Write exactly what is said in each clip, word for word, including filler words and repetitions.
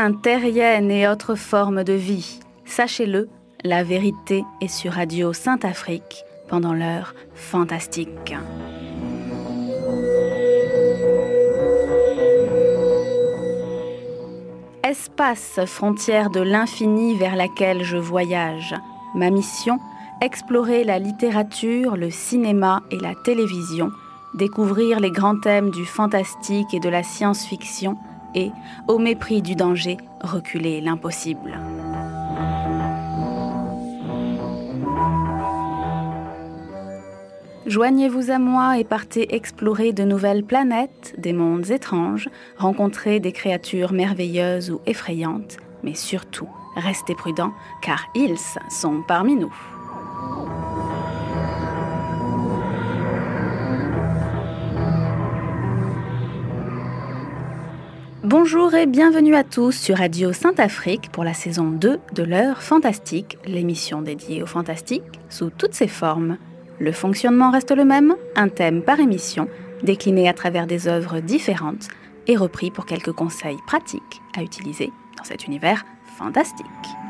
humains, terriennes et autres formes de vie. Sachez-le, la vérité est sur Radio Sainte-Afrique pendant l'heure fantastique. Espace, frontière de l'infini vers laquelle je voyage. Ma mission, explorer la littérature, le cinéma et la télévision, découvrir les grands thèmes du fantastique et de la science-fiction et, au mépris du danger, reculer l'impossible. Joignez-vous à moi et partez explorer de nouvelles planètes, des mondes étranges, rencontrer des créatures merveilleuses ou effrayantes, mais surtout, restez prudents car ils sont parmi nous. Bonjour et bienvenue à tous sur Radio Sainte-Afrique pour la saison deux de l'heure fantastique, l'émission dédiée au fantastique sous toutes ses formes. Le fonctionnement reste le même, un thème par émission, décliné à travers des œuvres différentes et repris pour quelques conseils pratiques à utiliser dans cet univers fantastique.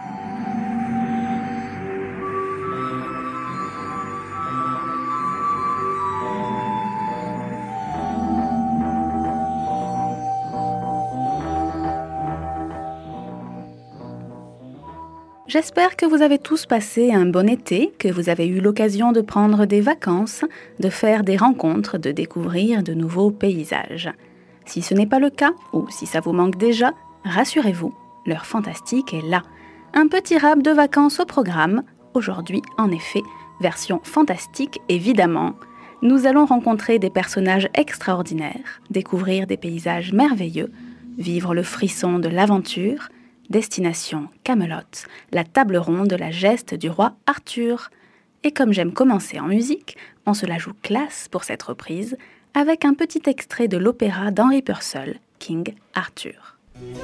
J'espère que vous avez tous passé un bon été, que vous avez eu l'occasion de prendre des vacances, de faire des rencontres, de découvrir de nouveaux paysages. Si ce n'est pas le cas, ou si ça vous manque déjà, rassurez-vous, l'heure fantastique est là. Un petit rap de vacances au programme. Aujourd'hui, en effet, version fantastique évidemment. Nous allons rencontrer des personnages extraordinaires, découvrir des paysages merveilleux, vivre le frisson de l'aventure. Destination Camelot, la table ronde de la geste du roi Arthur. Et comme j'aime commencer en musique, on se la joue classe pour cette reprise, avec un petit extrait de l'opéra d'Henry Purcell, King Arthur.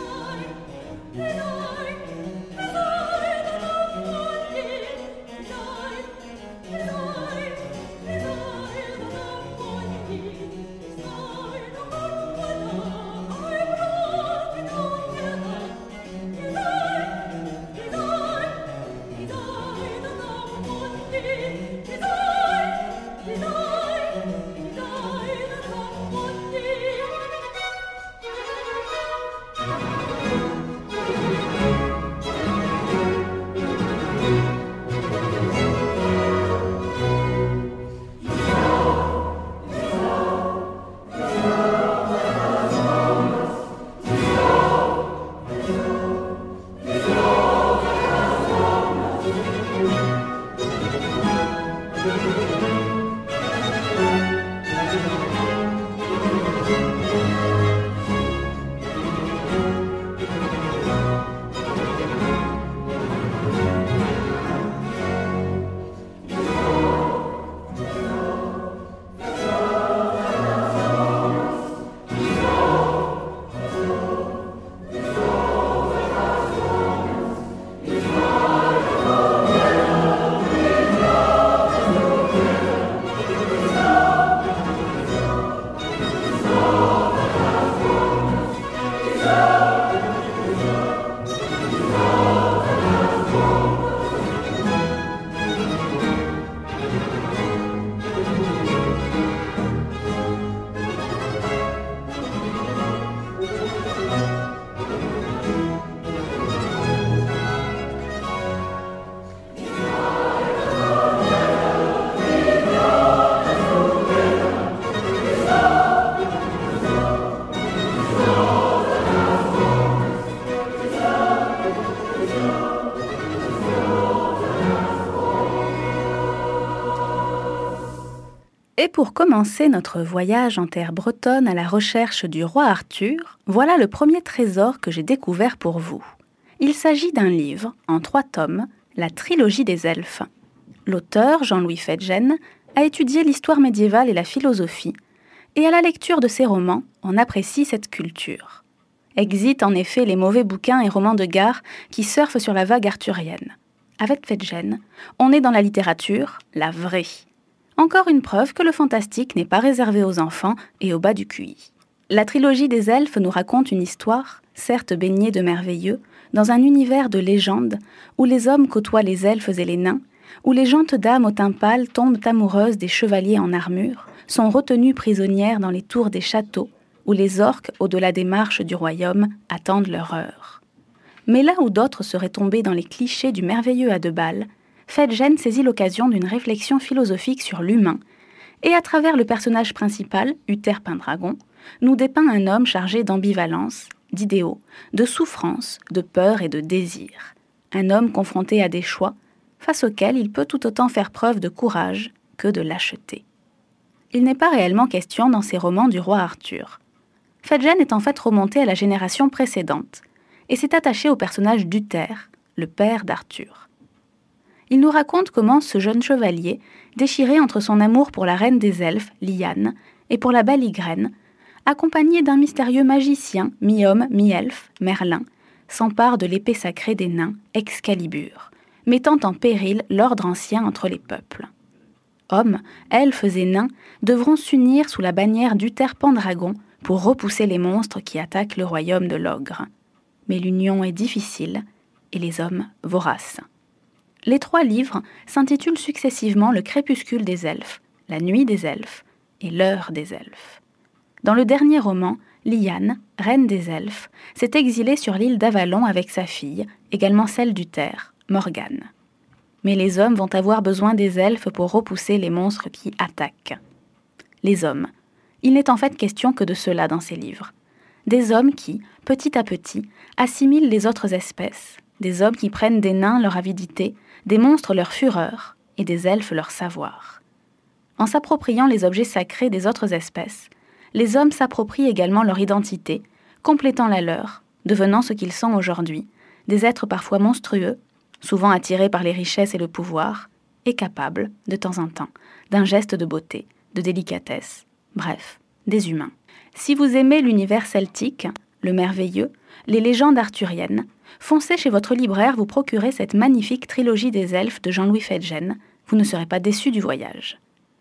Et pour commencer notre voyage en terre bretonne à la recherche du roi Arthur, voilà le premier trésor que j'ai découvert pour vous. Il s'agit d'un livre, en trois tomes, la trilogie des elfes. L'auteur, Jean-Louis Fedgen, a étudié l'histoire médiévale et la philosophie, et à la lecture de ses romans, on apprécie cette culture. Exit en effet les mauvais bouquins et romans de gare qui surfent sur la vague arthurienne. Avec Fedgen, on est dans la littérature, la vraie. Encore une preuve que le fantastique n'est pas réservé aux enfants et au bas du Q I. La trilogie des elfes nous raconte une histoire certes baigné de merveilleux, dans un univers de légendes, où les hommes côtoient les elfes et les nains, où les gentes dames au teint pâle tombent amoureuses des chevaliers en armure, sont retenues prisonnières dans les tours des châteaux, où les orques, au-delà des marches du royaume, attendent leur heure. Mais là où d'autres seraient tombés dans les clichés du merveilleux à deux balles, Fedgen saisit l'occasion d'une réflexion philosophique sur l'humain, et à travers le personnage principal, Uther Pendragon, nous dépeint un homme chargé d'ambivalence, d'idéaux, de souffrance, de peur et de désir. Un homme confronté à des choix, face auxquels il peut tout autant faire preuve de courage que de lâcheté. Il n'est pas réellement question dans ces romans du roi Arthur. Fedgen est en fait remonté à la génération précédente, et s'est attaché au personnage d'Uther, le père d'Arthur. Il nous raconte comment ce jeune chevalier, déchiré entre son amour pour la reine des elfes, Lyanne, et pour la belle Ygraine, accompagné d'un mystérieux magicien, mi-homme, mi-elfe, Merlin, s'empare de l'épée sacrée des nains, Excalibur, mettant en péril l'ordre ancien entre les peuples. Hommes, elfes et nains devront s'unir sous la bannière d'Uther Pendragon pour repousser les monstres qui attaquent le royaume de l'ogre. Mais l'union est difficile et les hommes voraces. Les trois livres s'intitulent successivement Le crépuscule des elfes, La nuit des elfes et L'heure des elfes. Dans le dernier roman, Lyanne, reine des elfes, s'est exilée sur l'île d'Avalon avec sa fille, également celle d'Uther, Morgane. Mais les hommes vont avoir besoin des elfes pour repousser les monstres qui attaquent. Les hommes. Il n'est en fait question que de cela dans ces livres. Des hommes qui, petit à petit, assimilent les autres espèces, des hommes qui prennent des nains leur avidité, des monstres leur fureur et des elfes leur savoir. En s'appropriant les objets sacrés des autres espèces, les hommes s'approprient également leur identité, complétant la leur, devenant ce qu'ils sont aujourd'hui, des êtres parfois monstrueux, souvent attirés par les richesses et le pouvoir, et capables, de temps en temps, d'un geste de beauté, de délicatesse, bref, des humains. Si vous aimez l'univers celtique, le merveilleux, les légendes arthuriennes, foncez chez votre libraire vous procurer cette magnifique trilogie des elfes de Jean-Louis Fedgen, vous ne serez pas déçus du voyage.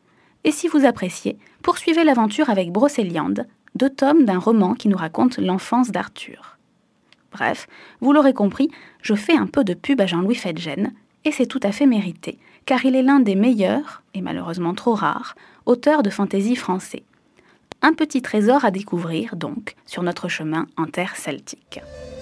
Et si vous appréciez, poursuivez l'aventure avec Brocéliande, deux tomes d'un roman qui nous raconte l'enfance d'Arthur. Bref, vous l'aurez compris, je fais un peu de pub à Jean-Louis Fedgen, et c'est tout à fait mérité, car il est l'un des meilleurs, et malheureusement trop rares, auteurs de fantaisie français. Un petit trésor à découvrir, donc, sur notre chemin en terre celtique.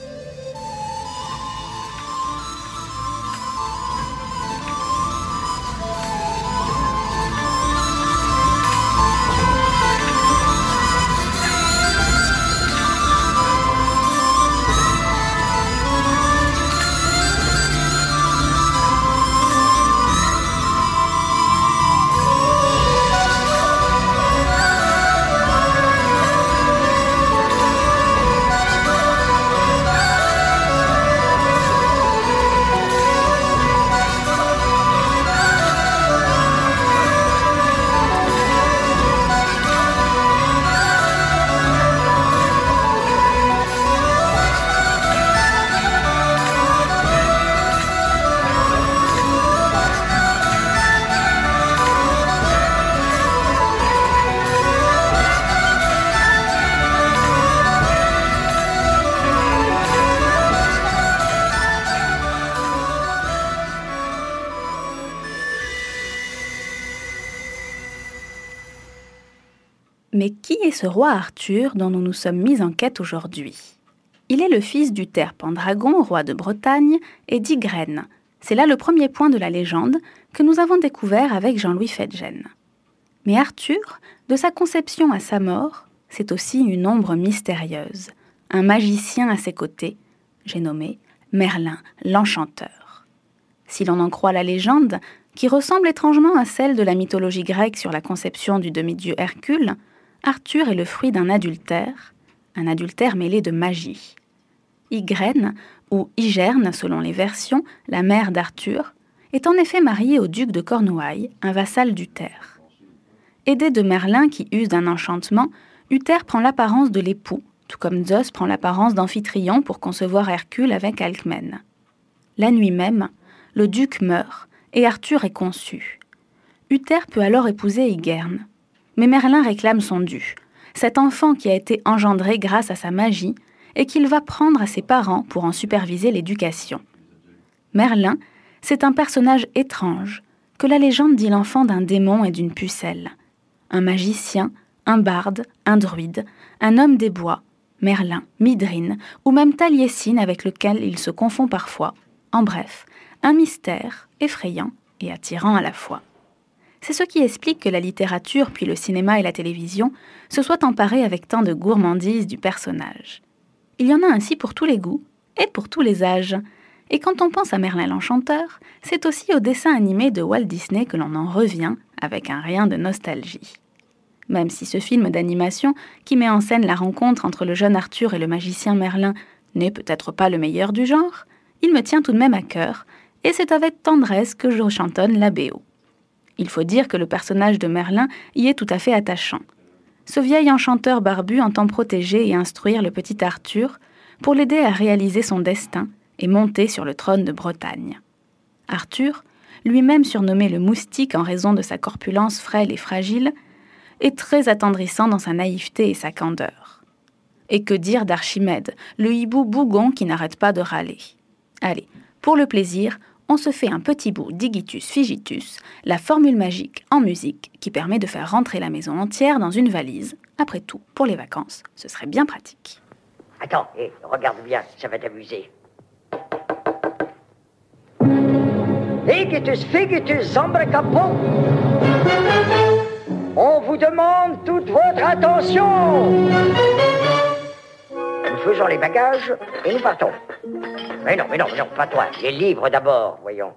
Mais qui est ce roi Arthur dont nous nous sommes mis en quête aujourd'hui ? Il est le fils d'Uther Pendragon, roi de Bretagne, et d'Ygraine. C'est là le premier point de la légende que nous avons découvert avec Jean-Louis Fedgen. Mais Arthur, de sa conception à sa mort, c'est aussi une ombre mystérieuse, un magicien à ses côtés, j'ai nommé Merlin l'Enchanteur. Si l'on en croit la légende, qui ressemble étrangement à celle de la mythologie grecque sur la conception du demi-dieu Hercule, Arthur est le fruit d'un adultère, un adultère mêlé de magie. Ygraine, ou Igerne selon les versions, la mère d'Arthur, est en effet mariée au duc de Cornouailles, un vassal d'Uther. Aidé de Merlin qui use d'un enchantement, Uther prend l'apparence de l'époux, tout comme Zeus prend l'apparence d'Amphitryon pour concevoir Hercule avec Alcmène. La nuit même, le duc meurt et Arthur est conçu. Uther peut alors épouser Ygraine. Mais Merlin réclame son dû. Cet enfant qui a été engendré grâce à sa magie et qu'il va prendre à ses parents pour en superviser l'éducation. Merlin, c'est un personnage étrange, que la légende dit l'enfant d'un démon et d'une pucelle. Un magicien, un barde, un druide, un homme des bois, Merlin, Midrine, ou même Taliesin avec lequel il se confond parfois. En bref, un mystère effrayant et attirant à la fois. C'est ce qui explique que la littérature, puis le cinéma et la télévision, se soient emparés avec tant de gourmandise du personnage. Il y en a ainsi pour tous les goûts et pour tous les âges. Et quand on pense à Merlin l'Enchanteur, c'est aussi au dessin animé de Walt Disney que l'on en revient avec un rien de nostalgie. Même si ce film d'animation, qui met en scène la rencontre entre le jeune Arthur et le magicien Merlin, n'est peut-être pas le meilleur du genre, il me tient tout de même à cœur, et c'est avec tendresse que je chantonne la B O. Il faut dire que le personnage de Merlin y est tout à fait attachant. Ce vieil enchanteur barbu entend protéger et instruire le petit Arthur pour l'aider à réaliser son destin et monter sur le trône de Bretagne. Arthur, lui-même surnommé le moustique en raison de sa corpulence frêle et fragile, est très attendrissant dans sa naïveté et sa candeur. Et que dire d'Archimède, le hibou bougon qui n'arrête pas de râler. Allez, pour le plaisir, on se fait un petit bout d'Igitus Figitus, la formule magique en musique qui permet de faire rentrer la maison entière dans une valise. Après tout, pour les vacances, ce serait bien pratique. Attends, hé, regarde bien, ça va t'amuser. Igitus Figitus Zambracapon. On vous demande toute votre attention. Nous faisons les bagages et nous partons. Mais non, mais non, mais non, pas toi. Les livres d'abord, voyons.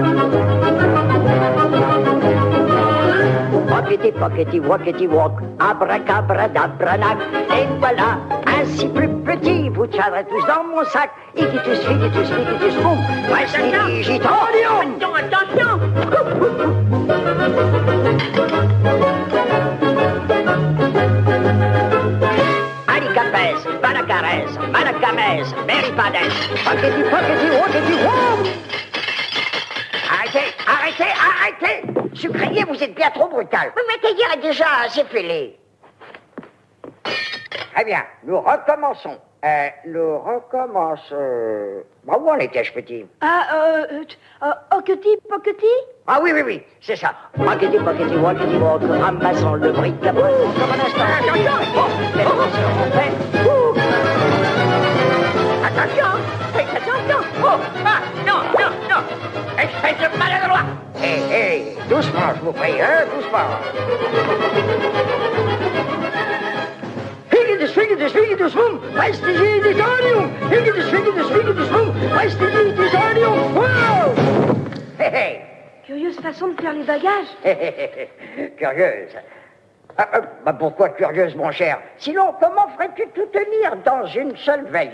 Pockety, pockety, walkety, walk, abracabradabranach. Et voilà, ainsi plus petit, vous tiendrez tous dans mon sac. Igitus, figitus, figitus, boum. Prestidigitarium. Attention, attention. Alicapès, Banacarès, Manacamès, Meripades, Pockety, pockety, walkety, wow. Arrêtez, arrêtez, arrêtez. Sucrier, vous êtes bien trop brutal. Mais ma taillère est déjà assez fêlée. Très bien, nous recommençons. Euh, nous recommençons... Euh... Bah, où en étais-je, petit? Ah, euh... euh Hockety, pockety? Ah oui, oui, oui, c'est ça. Pockety, pockety, walkety, walk, ramassons le bric-à-brac. Comme un instant. Attention. Oh, attention, faites attention. Oh, ah, non, non, non. Espèce de maladroit. Hé, hé, doucement, je vous prie, hein, doucement. Higgidus, figgidus, figgidus, boum, prestidigitarium. Higgidus, figgidus, figgidus, boum, prestidigitarium. Wow. Hé, hé. Curieuse façon de faire les bagages. Hé, hé, hé, curieuse. Ah, ah, bah pourquoi curieuse, mon cher? Sinon, comment ferais-tu tout tenir dans une seule valise?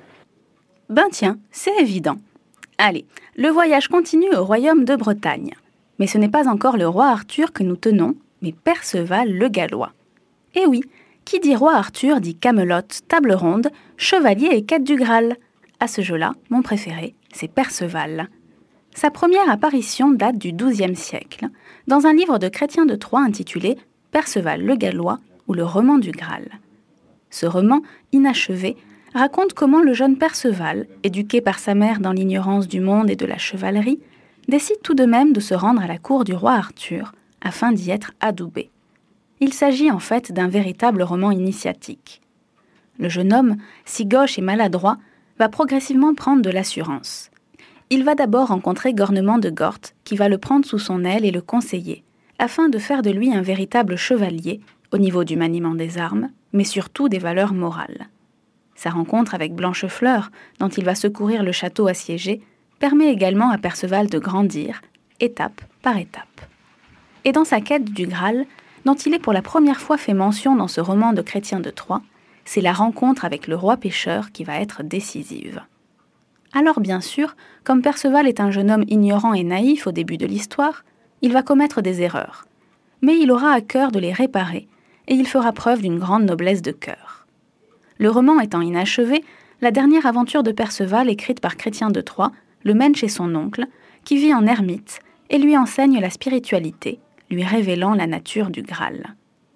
Ben tiens, c'est évident. Allez, le voyage continue au royaume de Bretagne. Mais ce n'est pas encore le roi Arthur que nous tenons, mais Perceval le Gallois. Eh oui, qui dit roi Arthur dit camelote, table ronde, chevalier et quête du Graal. À ce jeu-là, mon préféré, c'est Perceval. Sa première apparition date du douzième siècle, dans un livre de Chrétien de Troyes intitulé Perceval le Gallois ou le roman du Graal. Ce roman, inachevé, raconte comment le jeune Perceval, éduqué par sa mère dans l'ignorance du monde et de la chevalerie, décide tout de même de se rendre à la cour du roi Arthur afin d'y être adoubé. Il s'agit en fait d'un véritable roman initiatique. Le jeune homme, si gauche et maladroit, va progressivement prendre de l'assurance. Il va d'abord rencontrer Gornement de Gorthe, qui va le prendre sous son aile et le conseiller, afin de faire de lui un véritable chevalier, au niveau du maniement des armes, mais surtout des valeurs morales. Sa rencontre avec Blanchefleur, dont il va secourir le château assiégé, permet également à Perceval de grandir, étape par étape. Et dans sa quête du Graal, dont il est pour la première fois fait mention dans ce roman de Chrétien de Troyes, c'est la rencontre avec le roi pêcheur qui va être décisive. Alors bien sûr, comme Perceval est un jeune homme ignorant et naïf au début de l'histoire, il va commettre des erreurs. Mais il aura à cœur de les réparer, et il fera preuve d'une grande noblesse de cœur. Le roman étant inachevé, la dernière aventure de Perceval écrite par Chrétien de Troyes le mène chez son oncle, qui vit en ermite, et lui enseigne la spiritualité, lui révélant la nature du Graal.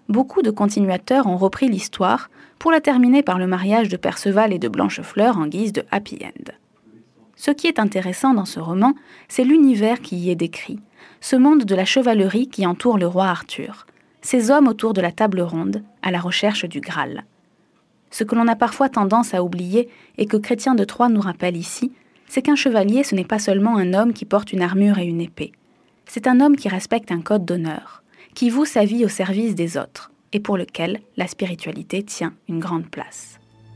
beaucoup de continuateurs ont repris l'histoire pour la terminer par le mariage de Perceval et de Blanchefleur en guise de happy end. Ce qui est intéressant dans ce roman, c'est l'univers qui y est décrit, ce monde de la chevalerie qui entoure le roi Arthur, ces hommes autour de la table ronde, à la recherche du Graal. Ce que l'on a parfois tendance à oublier et que Chrétien de Troyes nous rappelle ici, c'est qu'un chevalier, ce n'est pas seulement un homme qui porte une armure et une épée. C'est un homme qui respecte un code d'honneur, qui voue sa vie au service des autres, et pour lequel la spiritualité tient une grande place.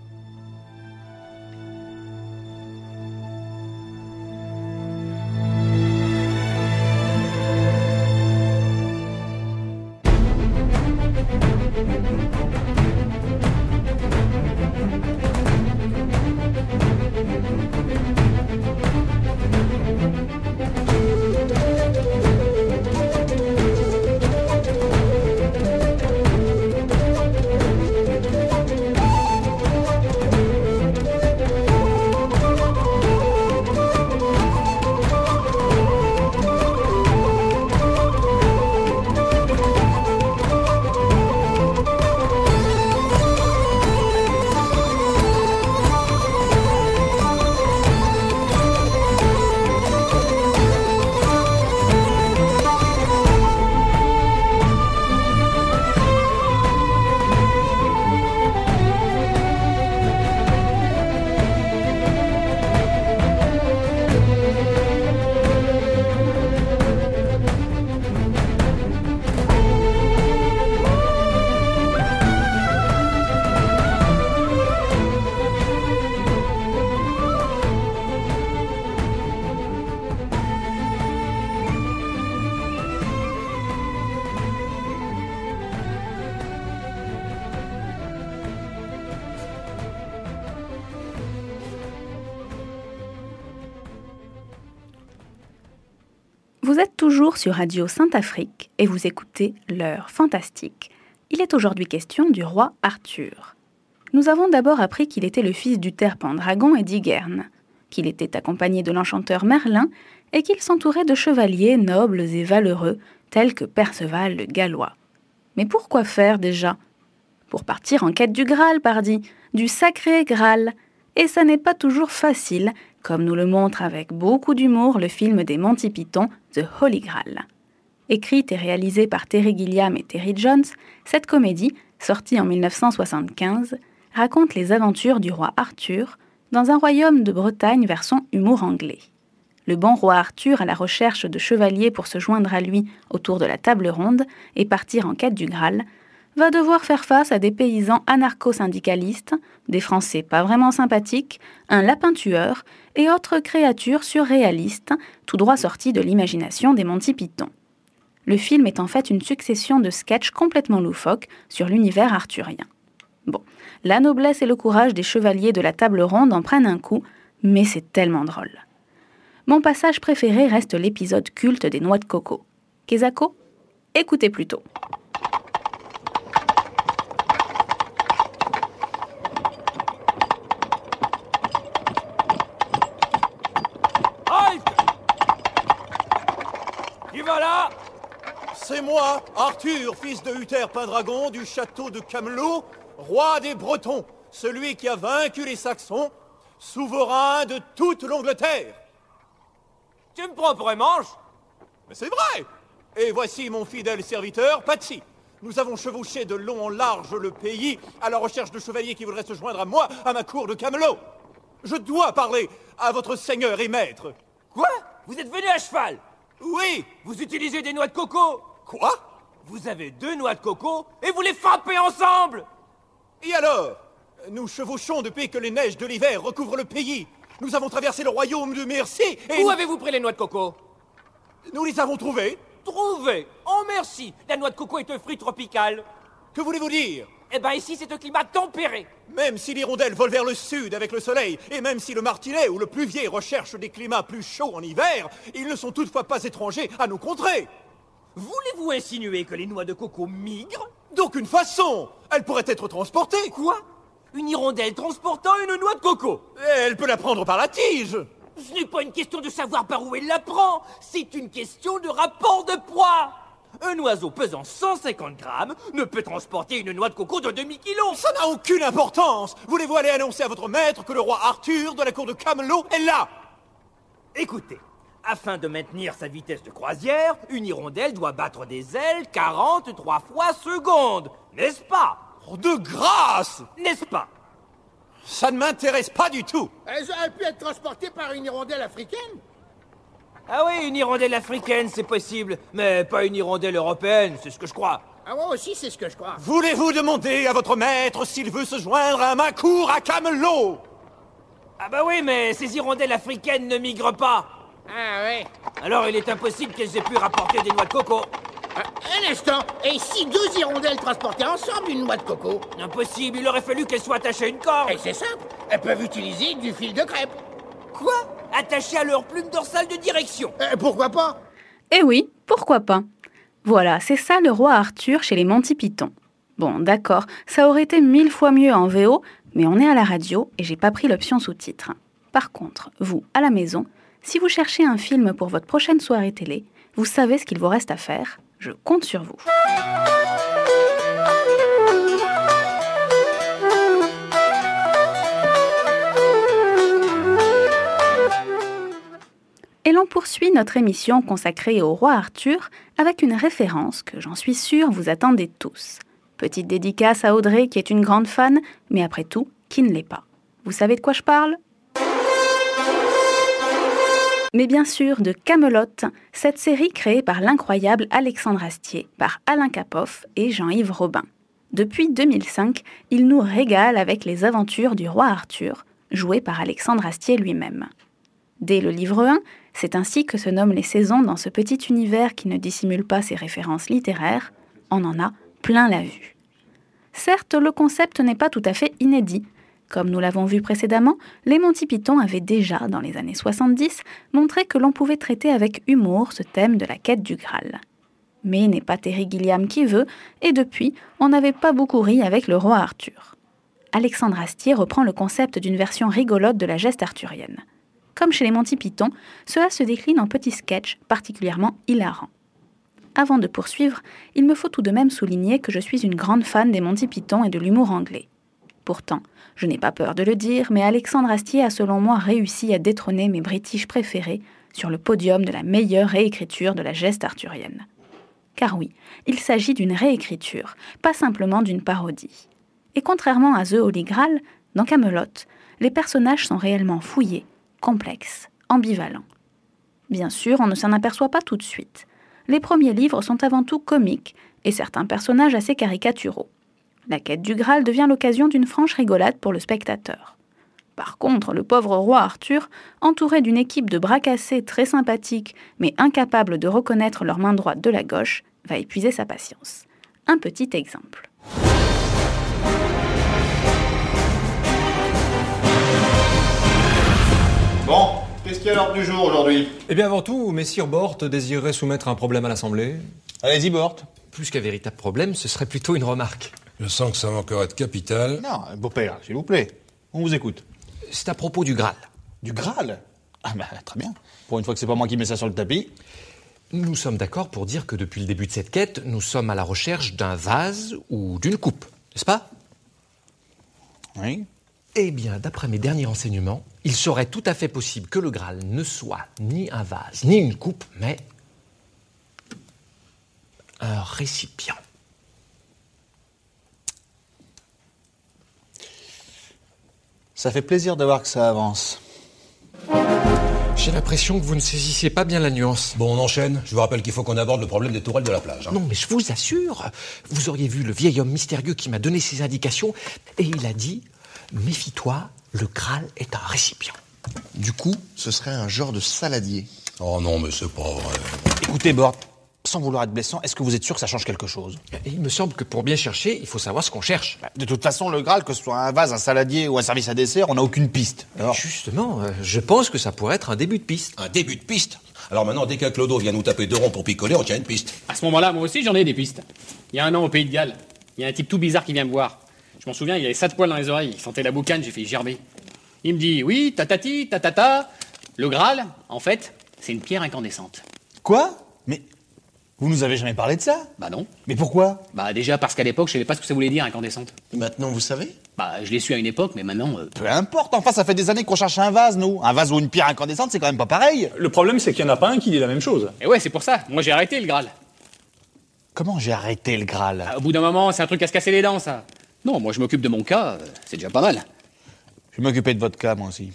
Vous êtes toujours sur Radio Sainte-Afrique et vous écoutez l'heure fantastique. Il est aujourd'hui question du roi Arthur. Nous avons d'abord appris qu'il était le fils d'Uther Pendragon et d'Ygerne, qu'il était accompagné de l'enchanteur Merlin et qu'il s'entourait de chevaliers nobles et valeureux tels que Perceval le Gallois. Mais pourquoi faire déjà ? Pour partir en quête du Graal, pardi, du sacré Graal. Et ça n'est pas toujours facile, comme nous le montre avec beaucoup d'humour le film des Monty Python, The Holy Grail. Écrite et réalisée par Terry Gilliam et Terry Jones, cette comédie, sortie en dix-neuf cent soixante-quinze, raconte les aventures du roi Arthur dans un royaume de Bretagne vers son humour anglais. Le bon roi Arthur, à la recherche de chevaliers pour se joindre à lui autour de la table ronde et partir en quête du Graal, va devoir faire face à des paysans anarcho-syndicalistes, des Français pas vraiment sympathiques, un lapin tueur et autres créatures surréalistes, tout droit sorties de l'imagination des Monty Python. Le film est en fait une succession de sketchs complètement loufoques sur l'univers arthurien. Bon, la noblesse et le courage des chevaliers de la table ronde en prennent un coup, mais c'est tellement drôle. Mon passage préféré reste l'épisode culte des noix de coco. Kezako ? Écoutez plutôt. Voilà, c'est moi, Arthur, fils de Uther Pendragon, du château de Camelot, roi des Bretons, celui qui a vaincu les Saxons, souverain de toute l'Angleterre. Tu me prends pour un manche ? Mais c'est vrai. Et voici mon fidèle serviteur, Patsy. Nous avons chevauché de long en large le pays à la recherche de chevaliers qui voudraient se joindre à moi, à ma cour de Camelot. Je dois parler à votre seigneur et maître. Quoi ? Vous êtes venu à cheval ? Oui. Vous utilisez des noix de coco ? Quoi ? Vous avez deux noix de coco et vous les frappez ensemble ? Et alors ? Nous chevauchons depuis que les neiges de l'hiver recouvrent le pays. Nous avons traversé le royaume de Merci et... Où avez-vous pris les noix de coco ? Nous les avons trouvées. Trouvées ? Oh merci. La noix de coco est un fruit tropical. Que voulez-vous dire ? Eh ben ici c'est un climat tempéré. Même si l'hirondelle vole vers le sud avec le soleil, et même si le martinet ou le pluvier recherche des climats plus chauds en hiver, ils ne sont toutefois pas étrangers à nos contrées. Voulez-vous insinuer que les noix de coco migrent ? D'aucune façon. Elles pourraient être transportées. Quoi ? Une hirondelle transportant une noix de coco ? Elle peut la prendre par la tige. Ce n'est pas une question de savoir par où elle la prend, c'est une question de rapport de poids. Un oiseau pesant cent cinquante grammes ne peut transporter une noix de coco de demi-kilo. Ça n'a aucune importance. Voulez-vous aller annoncer à votre maître que le roi Arthur de la cour de Camelot est là? Écoutez, afin de maintenir sa vitesse de croisière, une hirondelle doit battre des ailes quarante-trois fois seconde. N'est-ce pas? Oh, de grâce! N'est-ce pas? Ça ne m'intéresse pas du tout. Elles auraient pu être transportées par une hirondelle africaine. Ah oui, une hirondelle africaine, c'est possible. Mais pas une hirondelle européenne, c'est ce que je crois. Ah, moi aussi, c'est ce que je crois. Voulez-vous demander à votre maître s'il veut se joindre à ma cour à Camelot? Ah bah oui, mais ces hirondelles africaines ne migrent pas. Ah ouais. Alors il est impossible qu'elles aient pu rapporter des noix de coco. Ah, un instant. Et si deux hirondelles transportaient ensemble une noix de coco? Impossible, il aurait fallu qu'elles soient attachées à une corde. Et c'est simple. Elles peuvent utiliser du fil de crêpe. Quoi? Attachées à leur plume dorsale de direction. Euh, pourquoi pas? Eh oui, pourquoi pas? Voilà, c'est ça le roi Arthur chez les Monty Python. Bon, d'accord, ça aurait été mille fois mieux en V O, mais on est à la radio et j'ai pas pris l'option sous-titres. Par contre, vous, à la maison, si vous cherchez un film pour votre prochaine soirée télé, vous savez ce qu'il vous reste à faire. Je compte sur vous. Et l'on poursuit notre émission consacrée au roi Arthur avec une référence que j'en suis sûre vous attendez tous. Petite dédicace à Audrey qui est une grande fan, mais après tout, qui ne l'est pas. Vous savez de quoi je parle ? Mais bien sûr de Camelot, cette série créée par l'incroyable Alexandre Astier, par Alain Capoff et Jean-Yves Robin. Depuis deux mille cinq, il nous régale avec les aventures du roi Arthur, joué par Alexandre Astier lui-même. Dès le livre un, c'est ainsi que se nomment les saisons dans ce petit univers qui ne dissimule pas ses références littéraires, on en a plein la vue. Certes, le concept n'est pas tout à fait inédit. Comme nous l'avons vu précédemment, les Monty Python avaient déjà, dans les années soixante-dix, montré que l'on pouvait traiter avec humour ce thème de la quête du Graal. Mais n'est pas Terry Gilliam qui veut, et depuis, on n'avait pas beaucoup ri avec le roi Arthur. Alexandre Astier reprend le concept d'une version rigolote de la geste arthurienne. Comme chez les Monty Python, cela se décline en petits sketchs particulièrement hilarants. Avant de poursuivre, il me faut tout de même souligner que je suis une grande fan des Monty Python et de l'humour anglais. Pourtant, je n'ai pas peur de le dire, mais Alexandre Astier a selon moi réussi à détrôner mes British préférés sur le podium de la meilleure réécriture de la geste arthurienne. Car oui, il s'agit d'une réécriture, pas simplement d'une parodie. Et contrairement à The Holy Grail, dans Camelot, les personnages sont réellement fouillés, complexes, ambivalents. Bien sûr, on ne s'en aperçoit pas tout de suite. Les premiers livres sont avant tout comiques et certains personnages assez caricaturaux. La quête du Graal devient l'occasion d'une franche rigolade pour le spectateur. Par contre, le pauvre roi Arthur, entouré d'une équipe de bras cassés très sympathiques mais incapables de reconnaître leur main droite de la gauche, va épuiser sa patience. Un petit exemple. Bon, qu'est-ce qu'il y a à l'ordre du jour aujourd'hui? Eh bien avant tout, messire Bort désirerait soumettre un problème à l'Assemblée. Allez-y, Bort. Plus qu'un véritable problème, ce serait plutôt une remarque. Je sens que ça manquerait de capital. Non, beau-père, s'il vous plaît. On vous écoute. C'est à propos du Graal. Du Graal? Ah bah, très bien. Pour une fois que c'est pas moi qui mets ça sur le tapis. Nous sommes d'accord pour dire que depuis le début de cette quête, nous sommes à la recherche d'un vase ou d'une coupe, n'est-ce pas? Oui. Eh bien, d'après mes derniers renseignements, il serait tout à fait possible que le Graal ne soit ni un vase, ni une coupe, mais un récipient. Ça fait plaisir de voir que ça avance. J'ai l'impression que vous ne saisissez pas bien la nuance. Bon, on enchaîne. Je vous rappelle qu'il faut qu'on aborde le problème des tourelles de la plage. Hein. Non, mais je vous assure, vous auriez vu le vieil homme mystérieux qui m'a donné ces indications, et il a dit « Méfie-toi, le Graal est un récipient ». Du coup, ce serait un genre de saladier. Oh non, mais c'est pas vrai. Écoutez, Bort, sans vouloir être blessant, est-ce que vous êtes sûr que ça change quelque chose? Et il me semble que pour bien chercher, il faut savoir ce qu'on cherche. De toute façon, le Graal, que ce soit un vase, un saladier ou un service à dessert, on n'a aucune piste. Alors... Justement, euh, je pense que ça pourrait être un début de piste. Un début de piste? Alors maintenant, dès qu'un clodo vient nous taper deux ronds pour picoler, on tient une piste. À ce moment-là, moi aussi, j'en ai des pistes. Il y a un an, au Pays de Galles, il y a un type tout bizarre qui vient me voir. Je m'en souviens, il avait sept poils dans les oreilles, il sentait la boucane, j'ai fait gerber. Il me dit, oui, tatati, tatata, le Graal, en fait, c'est une pierre incandescente. Quoi? Mais Vous nous avez jamais parlé de ça? Bah non. Mais pourquoi? Bah déjà parce qu'à l'époque, je savais pas ce que ça voulait dire, incandescente. Et maintenant, vous savez? Bah je l'ai su à une époque, mais maintenant... euh, Peu importe, enfin ça fait des années qu'on cherche un vase, nous. Un vase ou une pierre incandescente, c'est quand même pas pareil. Le problème, c'est qu'il n'y en a pas un qui dit la même chose. Et ouais, c'est pour ça. Moi j'ai arrêté le Graal. Comment j'ai arrêté le Graal? Ah, au bout d'un moment, c'est un truc à se casser les dents, ça. Non, moi je m'occupe de mon cas, euh, c'est déjà pas mal. Je vais m'occuper de votre cas, moi aussi.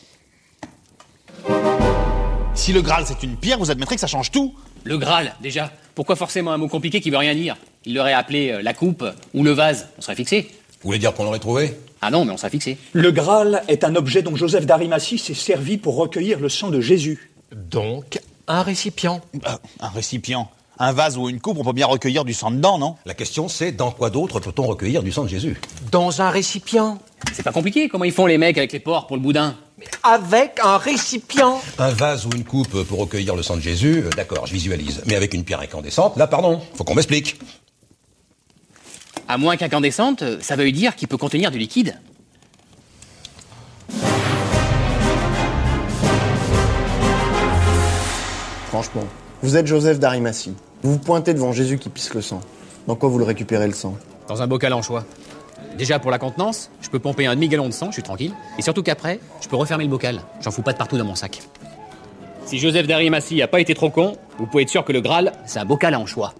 Si le Graal c'est une pierre, vous admettrez que ça change tout. Le Graal, déjà. Pourquoi forcément un mot compliqué qui veut rien dire? Il l'aurait appelé euh, la coupe ou le vase. On serait fixé. Vous voulez dire qu'on l'aurait trouvé? Ah non, mais on serait fixé. Le Graal est un objet dont Joseph d'Arimathie s'est servi pour recueillir le sang de Jésus. Donc, un récipient. Euh, un récipient. Un vase ou une coupe, on peut bien recueillir du sang dedans, non? La question, c'est dans quoi d'autre peut-on recueillir du sang de Jésus? Dans un récipient. C'est pas compliqué, comment ils font les mecs avec les porcs pour le boudin? Avec un récipient. Un vase ou une coupe pour recueillir le sang de Jésus, euh, d'accord, je visualise. Mais avec une pierre incandescente, là, pardon, faut qu'on m'explique. À moins qu'incandescente, euh, ça veuille dire qu'il peut contenir du liquide. Franchement, vous êtes Joseph d'Arimathie. Vous vous pointez devant Jésus qui pisse le sang. Dans quoi vous le récupérez le sang? Dans un bocal en choix. Déjà pour la contenance, je peux pomper un demi-gallon de sang, je suis tranquille. Et surtout qu'après, je peux refermer le bocal. J'en fous pas de partout dans mon sac. Si Joseph d'Arimathie a pas été trop con, vous pouvez être sûr que le Graal, c'est un bocal en choix.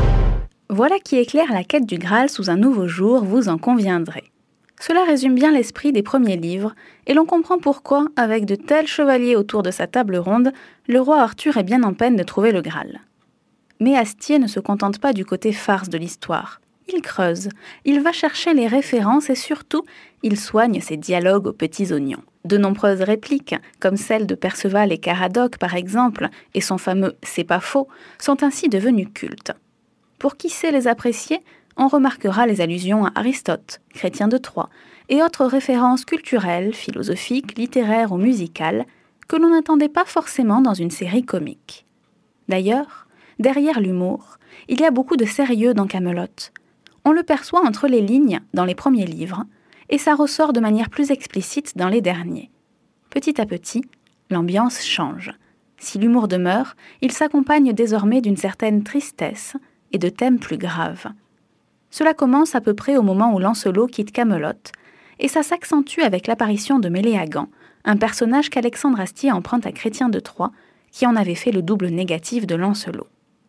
Voilà qui éclaire la quête du Graal sous un nouveau jour, vous en conviendrez. Cela résume bien l'esprit des premiers livres, et l'on comprend pourquoi, avec de tels chevaliers autour de sa table ronde, le roi Arthur est bien en peine de trouver le Graal. Mais Astier ne se contente pas du côté farce de l'histoire. Il creuse, il va chercher les références et surtout, il soigne ses dialogues aux petits oignons. De nombreuses répliques, comme celle de Perceval et Caradoc par exemple, et son fameux « c'est pas faux », sont ainsi devenues cultes. Pour qui sait les apprécier, on remarquera les allusions à Aristote, Chrétien de Troyes, et autres références culturelles, philosophiques, littéraires ou musicales, que l'on n'attendait pas forcément dans une série comique. D'ailleurs, derrière l'humour, il y a beaucoup de sérieux dans Kaamelott. On le perçoit entre les lignes dans les premiers livres, et ça ressort de manière plus explicite dans les derniers. Petit à petit, l'ambiance change. Si l'humour demeure, il s'accompagne désormais d'une certaine tristesse et de thèmes plus graves. Cela commence à peu près au moment où Lancelot quitte Kaamelott, et ça s'accentue avec l'apparition de Méléagant, un personnage qu'Alexandre Astier emprunte à Chrétien de Troyes, qui en avait fait le double négatif de Lancelot.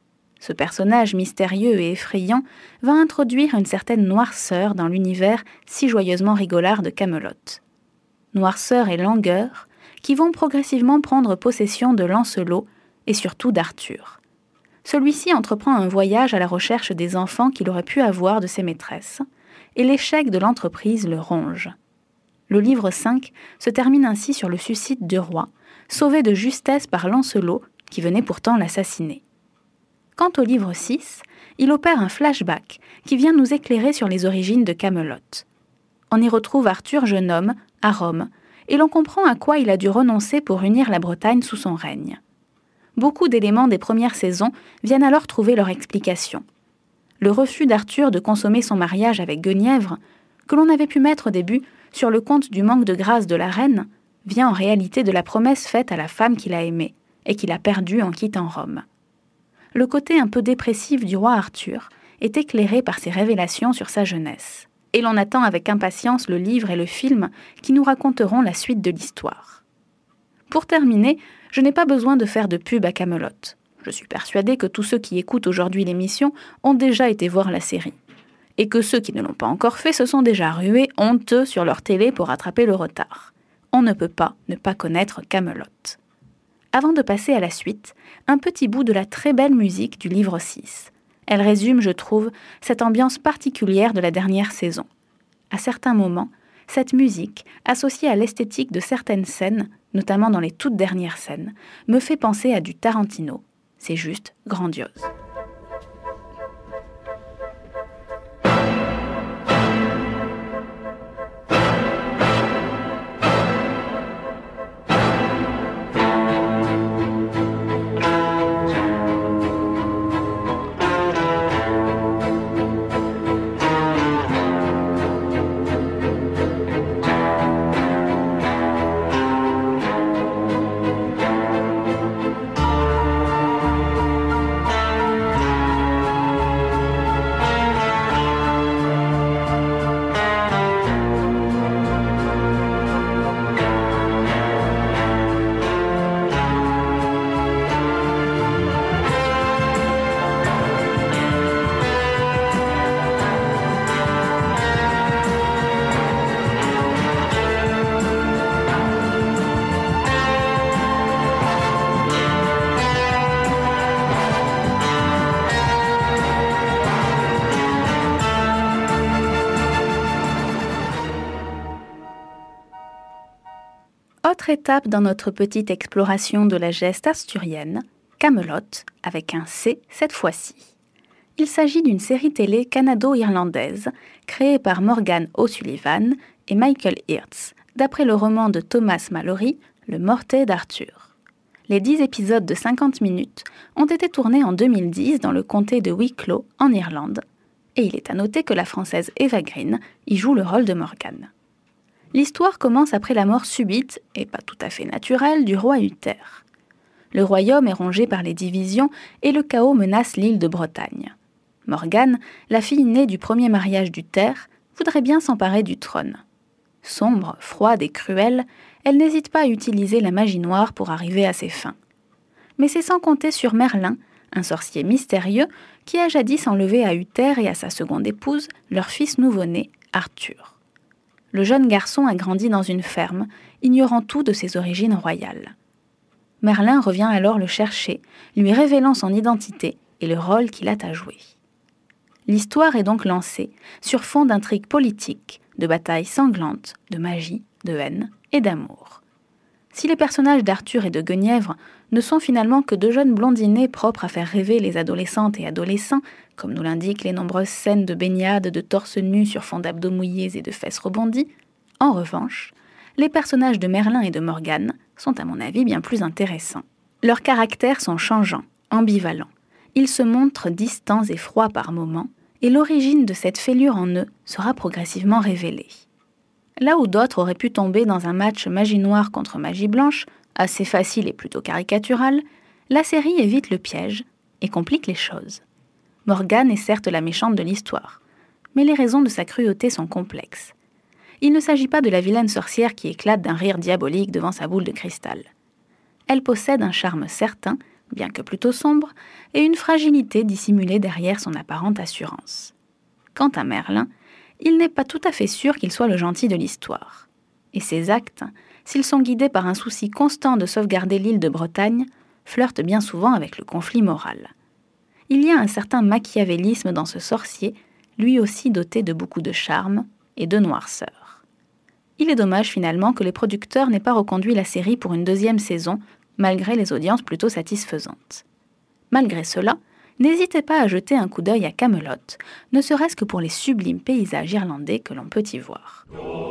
Ce personnage mystérieux et effrayant va introduire une certaine noirceur dans l'univers si joyeusement rigolard de Kaamelott. Noirceur et langueur qui vont progressivement prendre possession de Lancelot et surtout d'Arthur. Celui-ci entreprend un voyage à la recherche des enfants qu'il aurait pu avoir de ses maîtresses, et l'échec de l'entreprise le ronge. Le livre cinq se termine ainsi sur le suicide du roi, sauvé de justesse par Lancelot, qui venait pourtant l'assassiner. Quant au livre six, il opère un flashback qui vient nous éclairer sur les origines de Kaamelott. On y retrouve Arthur jeune homme, à Rome, et l'on comprend à quoi il a dû renoncer pour unir la Bretagne sous son règne. Beaucoup d'éléments des premières saisons viennent alors trouver leur explication. Le refus d'Arthur de consommer son mariage avec Guenièvre, que l'on avait pu mettre au début sur le compte du manque de grâce de la reine, vient en réalité de la promesse faite à la femme qu'il a aimée et qu'il a perdue en quittant Rome. Le côté un peu dépressif du roi Arthur est éclairé par ses révélations sur sa jeunesse. Et l'on attend avec impatience le livre et le film qui nous raconteront la suite de l'histoire. Pour terminer, je n'ai pas besoin de faire de pub à Kaamelott. Je suis persuadée que tous ceux qui écoutent aujourd'hui l'émission ont déjà été voir la série. Et que ceux qui ne l'ont pas encore fait se sont déjà rués honteux sur leur télé pour rattraper le retard. On ne peut pas ne pas connaître Kaamelott. Avant de passer à la suite, un petit bout de la très belle musique du livre six. Elle résume, je trouve, cette ambiance particulière de la dernière saison. À certains moments, cette musique, associée à l'esthétique de certaines scènes, notamment dans les toutes dernières scènes, me fait penser à du Tarantino. C'est juste grandiose. Autre étape dans notre petite exploration de la geste asturienne, Camelot, avec un C cette fois-ci. Il s'agit d'une série télé canado-irlandaise créée par Morgan O'Sullivan et Michael Hirtz, d'après le roman de Thomas Malory, Le Mortet d'Arthur. Les dix épisodes de cinquante minutes ont été tournés en deux mille dix dans le comté de Wicklow, en Irlande, et il est à noter que la Française Eva Green y joue le rôle de Morgane. L'histoire commence après la mort subite, et pas tout à fait naturelle, du roi Uther. Le royaume est rongé par les divisions et le chaos menace l'île de Bretagne. Morgane, la fille née du premier mariage d'Uther, voudrait bien s'emparer du trône. Sombre, froide et cruelle, elle n'hésite pas à utiliser la magie noire pour arriver à ses fins. Mais c'est sans compter sur Merlin, un sorcier mystérieux qui a jadis enlevé à Uther et à sa seconde épouse leur fils nouveau-né, Arthur. Le jeune garçon a grandi dans une ferme, ignorant tout de ses origines royales. Merlin revient alors le chercher, lui révélant son identité et le rôle qu'il a à jouer. L'histoire est donc lancée sur fond d'intrigues politiques, de batailles sanglantes, de magie, de haine et d'amour. Si les personnages d'Arthur et de Guenièvre ne sont finalement que deux jeunes blondinés propres à faire rêver les adolescentes et adolescents, comme nous l'indiquent les nombreuses scènes de baignade de torse nu sur fond d'abdos mouillés et de fesses rebondies, en revanche, les personnages de Merlin et de Morgane sont à mon avis bien plus intéressants. Leurs caractères sont changeants, ambivalents. Ils se montrent distants et froids par moments, et l'origine de cette fêlure en eux sera progressivement révélée. Là où d'autres auraient pu tomber dans un match magie noire contre magie blanche, assez facile et plutôt caricatural, la série évite le piège et complique les choses. Morgane est certes la méchante de l'histoire, mais les raisons de sa cruauté sont complexes. Il ne s'agit pas de la vilaine sorcière qui éclate d'un rire diabolique devant sa boule de cristal. Elle possède un charme certain, bien que plutôt sombre, et une fragilité dissimulée derrière son apparente assurance. Quant à Merlin, il n'est pas tout à fait sûr qu'il soit le gentil de l'histoire. Et ses actes, s'ils sont guidés par un souci constant de sauvegarder l'île de Bretagne, flirtent bien souvent avec le conflit moral. Il y a un certain machiavélisme dans ce sorcier, lui aussi doté de beaucoup de charme et de noirceur. Il est dommage finalement que les producteurs n'aient pas reconduit la série pour une deuxième saison, malgré les audiences plutôt satisfaisantes. Malgré cela, n'hésitez pas à jeter un coup d'œil à Camelot, ne serait-ce que pour les sublimes paysages irlandais que l'on peut y voir.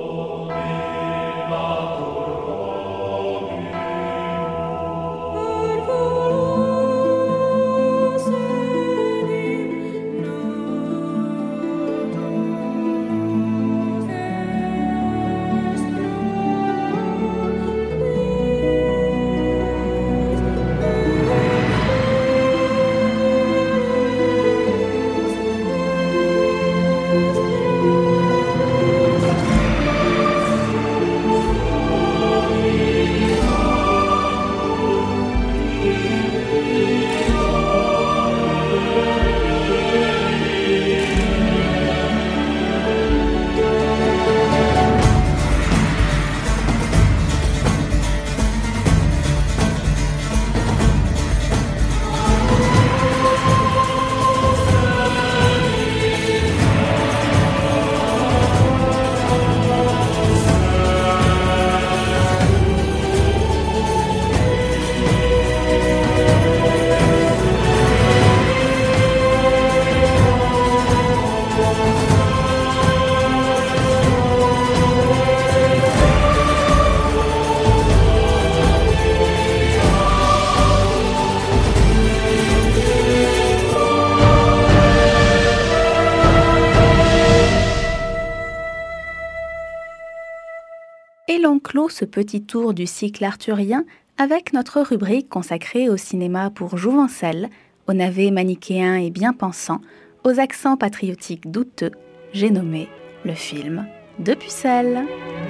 Et l'on clôt ce petit tour du cycle arthurien avec notre rubrique consacrée au cinéma pour Jouvencel, aux navets manichéens et bien pensants, aux accents patriotiques douteux, j'ai nommé le film de Pucelle.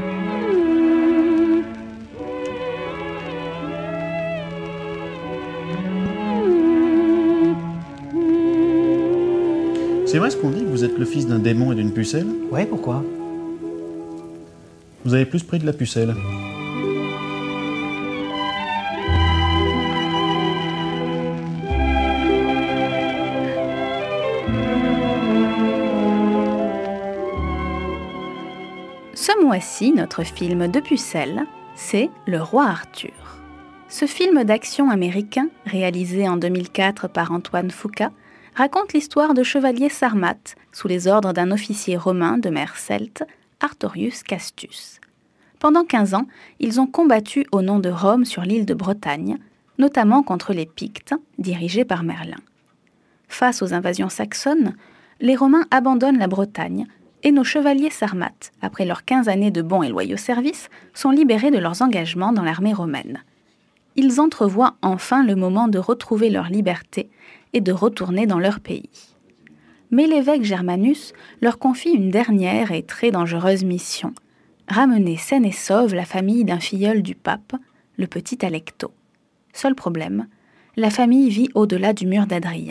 C'est vrai ce qu'on dit, que vous êtes le fils d'un démon et d'une pucelle? Ouais, pourquoi? Vous avez plus pris de la pucelle. Ce mois-ci, notre film de Pucelle, c'est Le Roi Arthur. Ce film d'action américain, réalisé en deux mille quatre par Antoine Fuqua, raconte l'histoire de chevaliers sarmates sous les ordres d'un officier romain de mer celte, Artorius Castus. Pendant quinze ans, ils ont combattu au nom de Rome sur l'île de Bretagne, notamment contre les Pictes, dirigés par Merlin. Face aux invasions saxonnes, les Romains abandonnent la Bretagne et nos chevaliers sarmates, après leurs quinze années de bons et loyaux services, sont libérés de leurs engagements dans l'armée romaine. Ils entrevoient enfin le moment de retrouver leur liberté et de retourner dans leur pays. Mais l'évêque Germanus leur confie une dernière et très dangereuse mission, ramener saine et sauve la famille d'un filleul du pape, le petit Alecto. Seul problème, la famille vit au-delà du mur d'Adrien.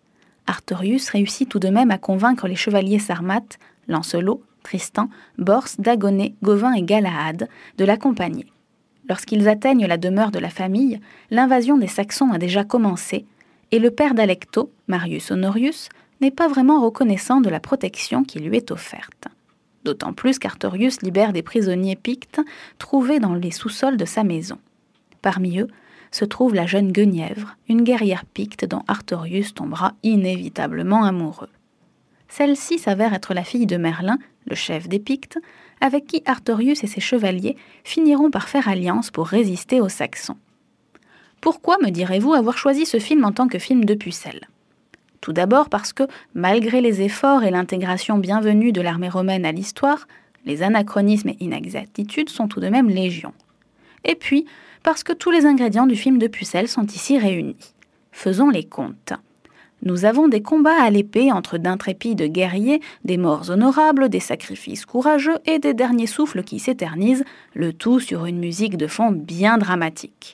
Artorius réussit tout de même à convaincre les chevaliers sarmates, Lancelot, Tristan, Bors, Dagonet, Gauvin et Galahad, de l'accompagner. Lorsqu'ils atteignent la demeure de la famille, l'invasion des Saxons a déjà commencé, et le père d'Alecto, Marius Honorius, n'est pas vraiment reconnaissant de la protection qui lui est offerte. D'autant plus qu'Artorius libère des prisonniers pictes trouvés dans les sous-sols de sa maison. Parmi eux se trouve la jeune Guenièvre, une guerrière picte dont Artorius tombera inévitablement amoureux. Celle-ci s'avère être la fille de Merlin, le chef des Pictes, avec qui Artorius et ses chevaliers finiront par faire alliance pour résister aux Saxons. Pourquoi, me direz-vous, avoir choisi ce film en tant que film de Pucelle ? Tout d'abord parce que, malgré les efforts et l'intégration bienvenue de l'armée romaine à l'histoire, les anachronismes et inexactitudes sont tout de même légion. Et puis, parce que tous les ingrédients du film de Pucelle sont ici réunis. Faisons les comptes. Nous avons des combats à l'épée entre d'intrépides guerriers, des morts honorables, des sacrifices courageux et des derniers souffles qui s'éternisent, le tout sur une musique de fond bien dramatique.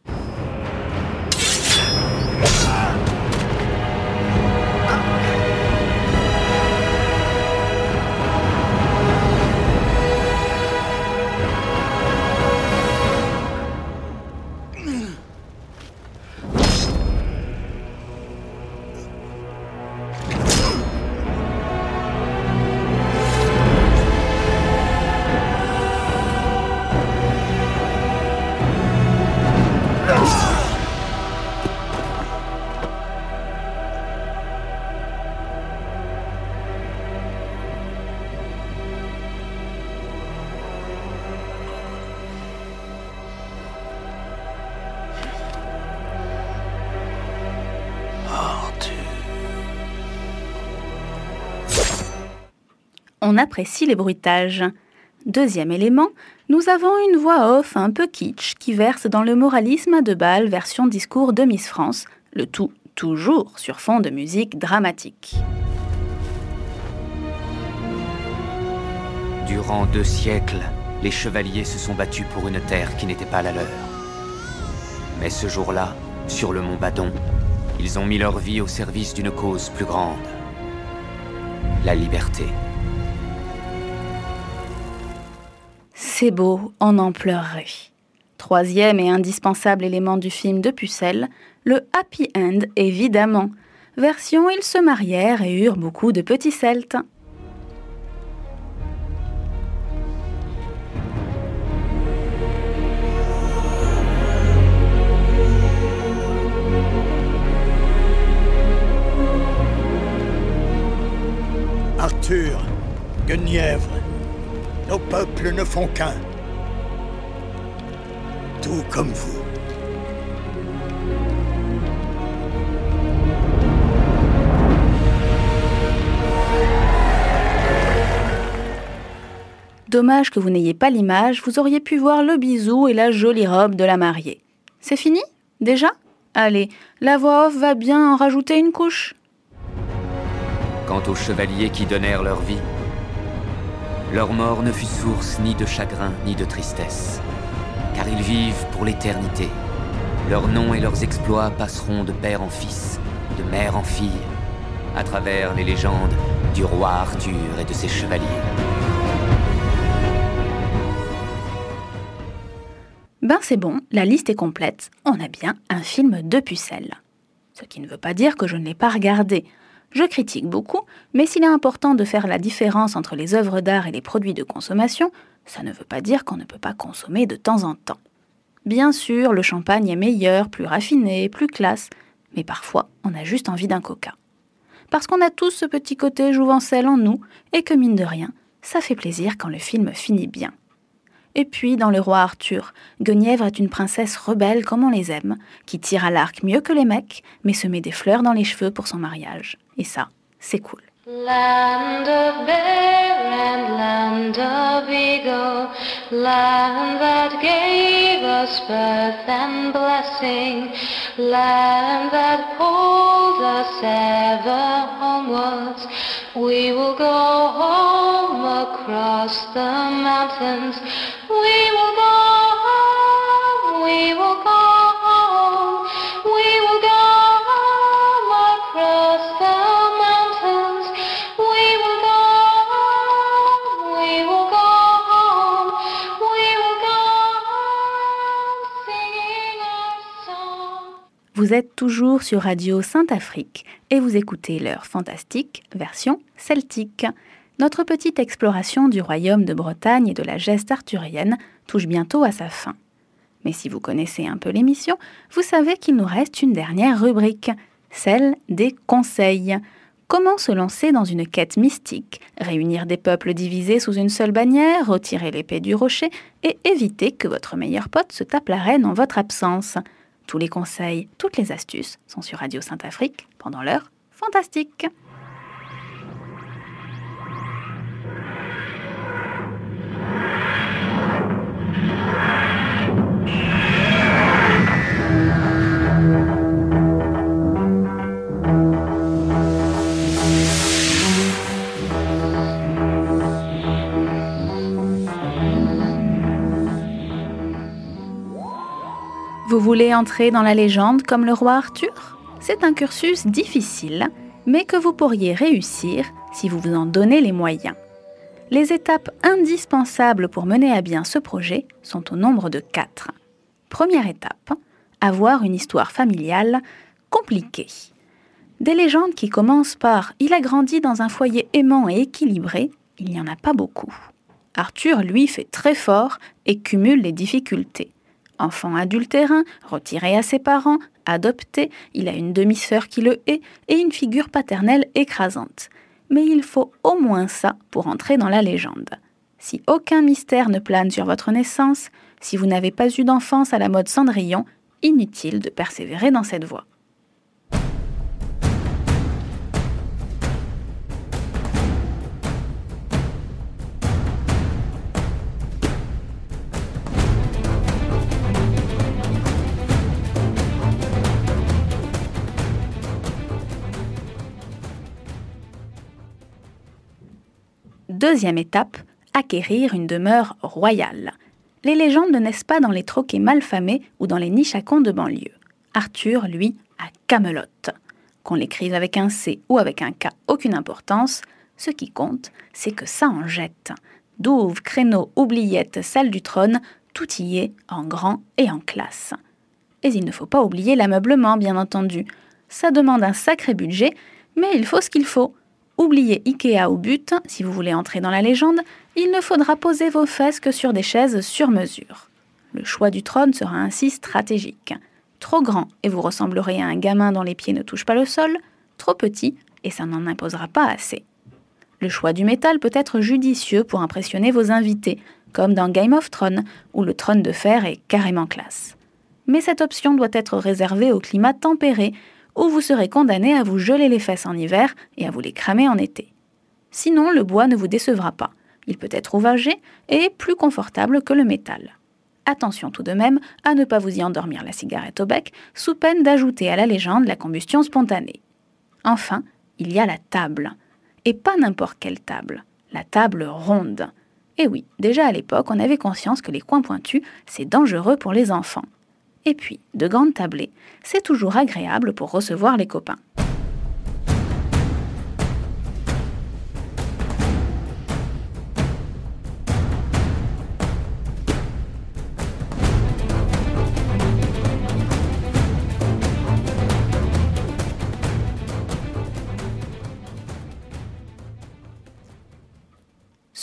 On apprécie les bruitages. Deuxième élément, nous avons une voix off un peu kitsch qui verse dans le moralisme de Bâle version discours de Miss France, le tout toujours sur fond de musique dramatique. Durant deux siècles, les chevaliers se sont battus pour une terre qui n'était pas la leur. Mais ce jour-là, sur le mont Badon, ils ont mis leur vie au service d'une cause plus grande. La liberté. C'est beau, on en pleurerait. Troisième et indispensable élément du film de Pucelle, le happy end évidemment. Version ils se marièrent et eurent beaucoup de petits celtes. Arthur, Guenièvre, nos peuples ne font qu'un. Tout comme vous. Dommage que vous n'ayez pas l'image, vous auriez pu voir le bisou et la jolie robe de la mariée. C'est fini ? Déjà ? Allez, la voix off va bien en rajouter une couche. Quant aux chevaliers qui donnèrent leur vie, leur mort ne fut source ni de chagrin ni de tristesse, car ils vivent pour l'éternité. Leurs noms et leurs exploits passeront de père en fils, de mère en fille, à travers les légendes du roi Arthur et de ses chevaliers. Ben c'est bon, la liste est complète, on a bien un film de Pucelle. Ce qui ne veut pas dire que je ne l'ai pas regardé. Je critique beaucoup, mais s'il est important de faire la différence entre les œuvres d'art et les produits de consommation, Ça ne veut pas dire qu'on ne peut pas consommer de temps en temps. Bien sûr, le champagne est meilleur, plus raffiné, plus classe, mais parfois, on a juste envie d'un coca. Parce qu'on a tous ce petit côté jouvencel en nous, et que mine de rien, ça fait plaisir quand le film finit bien. Et puis, dans Le Roi Arthur, Guenièvre est une princesse rebelle comme on les aime, qui tire à l'arc mieux que les mecs, mais se met des fleurs dans les cheveux pour son mariage. Et ça, c'est cool. Land of bear and land of eagle, land that gave us birth and blessing, land that pulled us ever homewards. We will go home across the mountains. We will go home, we will go home, we will go home across the mountains. We will go home, we will go home, we will go home, singing our song. Vous êtes toujours sur Radio Sainte-Afrique et vous écoutez l'heure fantastique version celtique. Notre petite exploration du royaume de Bretagne et de la geste arthurienne touche bientôt à sa fin. Mais si vous connaissez un peu l'émission, vous savez qu'il nous reste une dernière rubrique, celle des conseils. Comment se lancer dans une quête mystique, réunir des peuples divisés sous une seule bannière, retirer l'épée du rocher et éviter que votre meilleur pote se tape la reine en votre absence. Tous les conseils, toutes les astuces sont sur Radio Sainte-Afrique pendant l'heure fantastique. Vous voulez entrer dans la légende comme le roi Arthur ? C'est un cursus difficile, mais que vous pourriez réussir si vous vous en donnez les moyens. Les étapes indispensables pour mener à bien ce projet sont au nombre de quatre. Première étape, avoir une histoire familiale compliquée. Des légendes qui commencent par « il a grandi dans un foyer aimant et équilibré », il n'y en a pas beaucoup. Arthur, lui, fait très fort et cumule les difficultés. Enfant adultérin, retiré à ses parents, adopté, il a une demi-sœur qui le hait et une figure paternelle écrasante. Mais il faut au moins ça pour entrer dans la légende. Si aucun mystère ne plane sur votre naissance, si vous n'avez pas eu d'enfance à la mode Cendrillon, inutile de persévérer dans cette voie. Deuxième étape, acquérir une demeure royale. Les légendes ne naissent pas dans les troquets malfamés ou dans les niches à contes de banlieue. Arthur, lui, à Camelotte. Qu'on l'écrive avec un C ou avec un K, aucune importance. Ce qui compte, c'est que ça en jette. Douves, créneaux, oubliettes, salle du trône, tout y est en grand et en classe. Et il ne faut pas oublier l'ameublement, bien entendu. Ça demande un sacré budget, mais il faut ce qu'il faut. Oubliez Ikea au but, si vous voulez entrer dans la légende, il ne faudra poser vos fesses que sur des chaises sur mesure. Le choix du trône sera ainsi stratégique. Trop grand et vous ressemblerez à un gamin dont les pieds ne touchent pas le sol, trop petit et ça n'en imposera pas assez. Le choix du métal peut être judicieux pour impressionner vos invités, comme dans Game of Thrones, où le trône de fer est carrément classe. Mais cette option doit être réservée au climat tempéré, où vous serez condamné à vous geler les fesses en hiver et à vous les cramer en été. Sinon, le bois ne vous décevra pas. Il peut être ouvragé et plus confortable que le métal. Attention tout de même à ne pas vous y endormir la cigarette au bec, sous peine d'ajouter à la légende la combustion spontanée. Enfin, il y a la table. Et pas n'importe quelle table, la table ronde. Et oui, déjà à l'époque, on avait conscience que les coins pointus, c'est dangereux pour les enfants. Et puis, de grandes tablées, c'est toujours agréable pour recevoir les copains.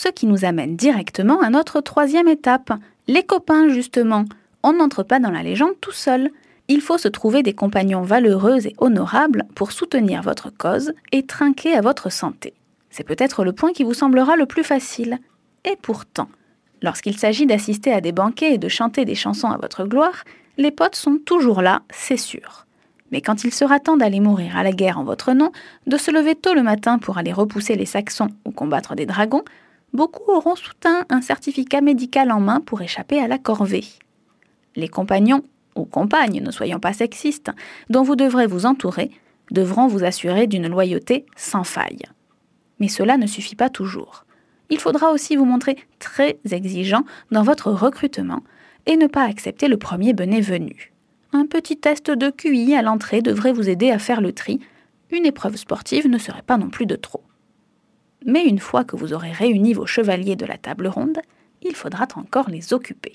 Ce qui nous amène directement à notre troisième étape, les copains justement. On n'entre pas dans la légende tout seul. Il faut se trouver des compagnons valeureux et honorables pour soutenir votre cause et trinquer à votre santé. C'est peut-être le point qui vous semblera le plus facile. Et pourtant, lorsqu'il s'agit d'assister à des banquets et de chanter des chansons à votre gloire, les potes sont toujours là, c'est sûr. Mais quand il sera temps d'aller mourir à la guerre en votre nom, de se lever tôt le matin pour aller repousser les Saxons ou combattre des dragons, beaucoup auront soudain un certificat médical en main pour échapper à la corvée. Les compagnons, ou compagnes, ne soyons pas sexistes, dont vous devrez vous entourer, devront vous assurer d'une loyauté sans faille. Mais cela ne suffit pas toujours. Il faudra aussi vous montrer très exigeant dans votre recrutement et ne pas accepter le premier benet venu. Un petit test de Q I à l'entrée devrait vous aider à faire le tri. Une épreuve sportive ne serait pas non plus de trop. Mais une fois que vous aurez réuni vos chevaliers de la table ronde, il faudra encore les occuper.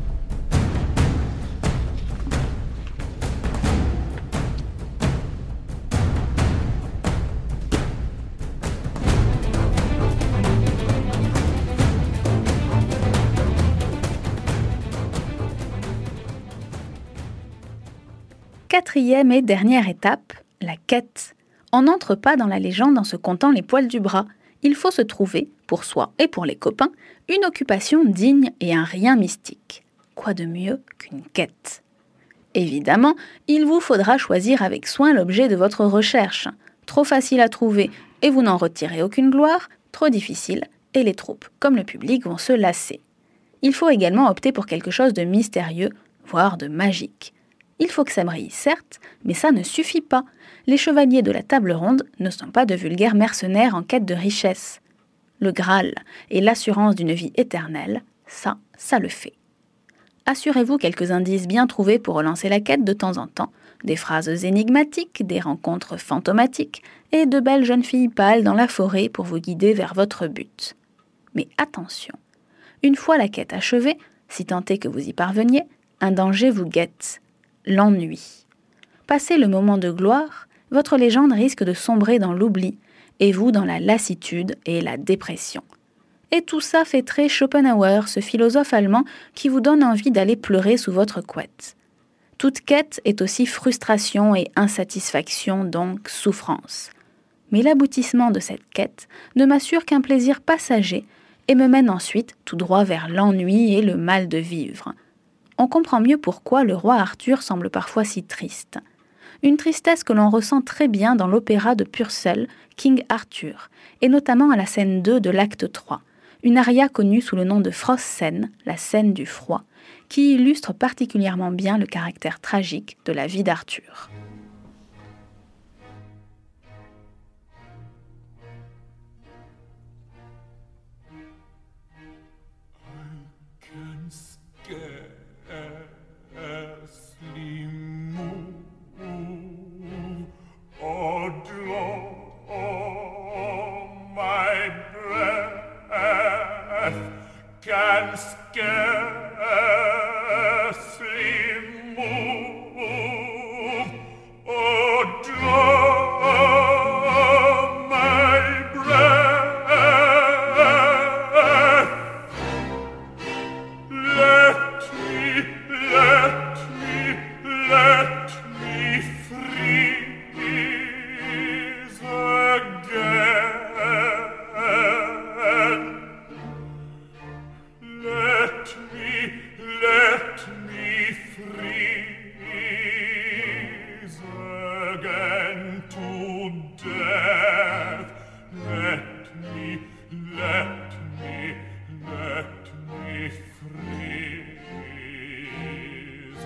Quatrième et dernière étape, la quête. On n'entre pas dans la légende en se comptant les poils du bras. Il faut se trouver, pour soi et pour les copains, une occupation digne et un rien mystique. Quoi de mieux qu'une quête ? Évidemment, il vous faudra choisir avec soin l'objet de votre recherche. Trop facile à trouver et vous n'en retirez aucune gloire, trop difficile et les troupes, comme le public, vont se lasser. Il faut également opter pour quelque chose de mystérieux, voire de magique. Il faut que ça brille, certes, mais ça ne suffit pas. Les chevaliers de la table ronde ne sont pas de vulgaires mercenaires en quête de richesse. Le Graal et l'assurance d'une vie éternelle, ça, ça le fait. Assurez-vous quelques indices bien trouvés pour relancer la quête de temps en temps, des phrases énigmatiques, des rencontres fantomatiques et de belles jeunes filles pâles dans la forêt pour vous guider vers votre but. Mais attention, une fois la quête achevée, si tant est que vous y parveniez, un danger vous guette. L'ennui. Passé le moment de gloire, votre légende risque de sombrer dans l'oubli, et vous dans la lassitude et la dépression. Et tout ça fait très Schopenhauer, ce philosophe allemand qui vous donne envie d'aller pleurer sous votre couette. Toute quête est aussi frustration et insatisfaction, donc souffrance. Mais l'aboutissement de cette quête ne m'assure qu'un plaisir passager et me mène ensuite tout droit vers l'ennui et le mal de vivre. On comprend mieux pourquoi le roi Arthur semble parfois si triste. Une tristesse que l'on ressent très bien dans l'opéra de Purcell, King Arthur, et notamment à la scène deux de l'acte trois, une aria connue sous le nom de Frostschäne, la scène du froid, qui illustre particulièrement bien le caractère tragique de la vie d'Arthur. Can scarcely move, oh, draw my breath. Let me, let me, let me freeze again. Let me, let me freeze again to death. Let me, let me, let me freeze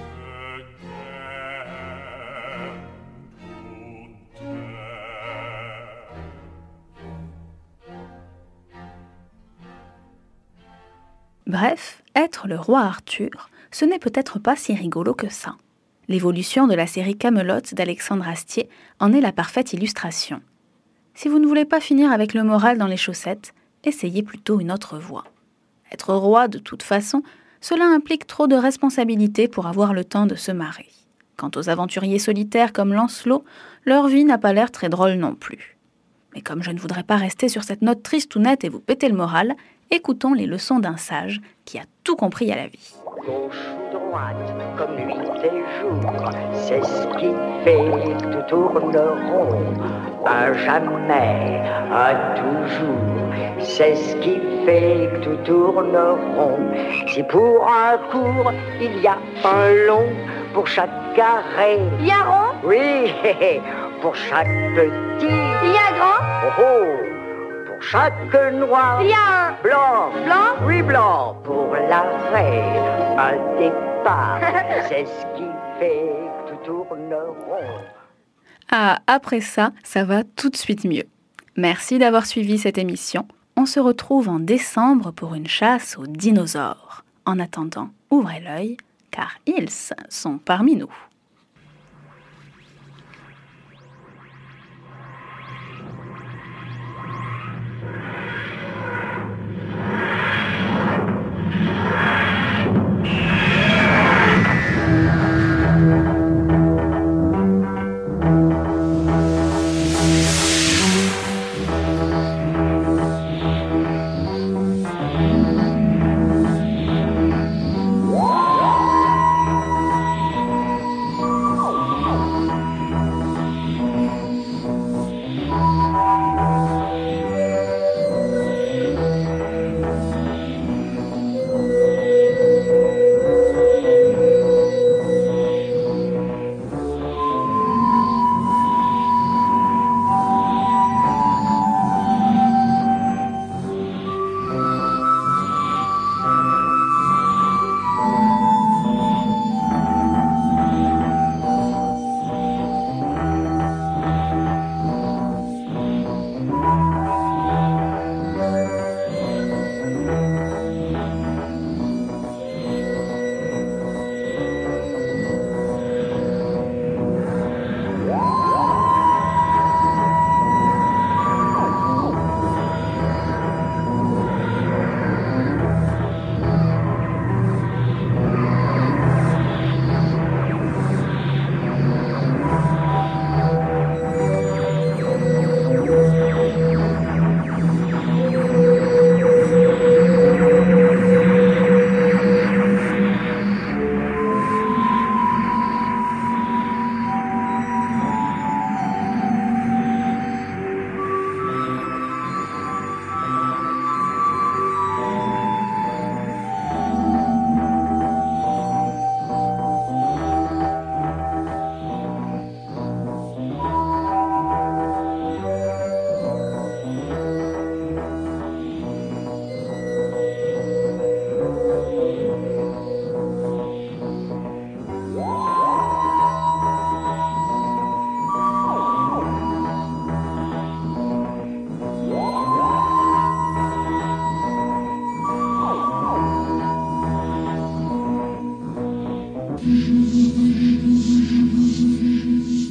again to death. Bref, être le roi Arthur, ce n'est peut-être pas si rigolo que ça. L'évolution de la série Camelot d'Alexandre Astier en est la parfaite illustration. Si vous ne voulez pas finir avec le moral dans les chaussettes, essayez plutôt une autre voie. Être roi, de toute façon, cela implique trop de responsabilités pour avoir le temps de se marrer. Quant aux aventuriers solitaires comme Lancelot, leur vie n'a pas l'air très drôle non plus. Mais comme je ne voudrais pas rester sur cette note tristounette et vous péter le moral, écoutons les leçons d'un sage qui a tout compris à la vie. Gauche ou droite, comme nuit et jour, c'est ce qui fait que tout tourne rond. À jamais, à toujours, c'est ce qui fait que tout tourne rond. Si pour un court, il y a un long, pour chaque carré, Il y a rond, oui, pour chaque petit, il y a grand, oh oh, pour chaque noir, il y a un blanc, blanc, oui blanc, pour l'arrêt, un départ, c'est ce qui fait que tout tourne rond. Ah, après ça, ça va tout de suite mieux. Merci d'avoir suivi cette émission. On se retrouve en décembre pour une chasse aux dinosaures. En attendant, ouvrez l'œil, car ils sont parmi nous. Thank you.